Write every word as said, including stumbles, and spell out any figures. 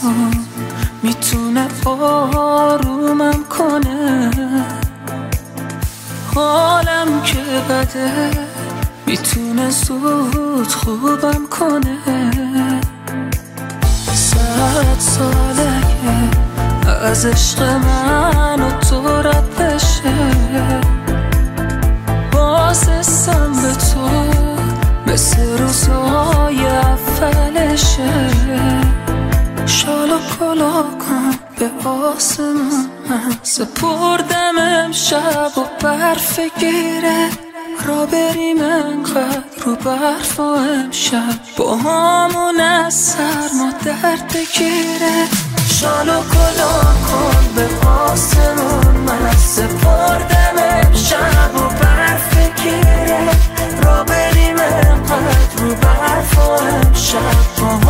آسمون میتونه آرومم کنه، حالم که بده میتونه زود خوبم کنه. صد ساله که از عشق من و تو رد بشه، باز حسم به تو مثل روزای اولشه. شالو کلا کن به آسمون، من سپردم امشب و برف گیره، را بریم انقدر رو برف و امشب با همون از سرما درد بگیره. شالو کلا کن به آسمون، من سپردم امشب و برف گیره، را بریم انقدر رو برف و امشب با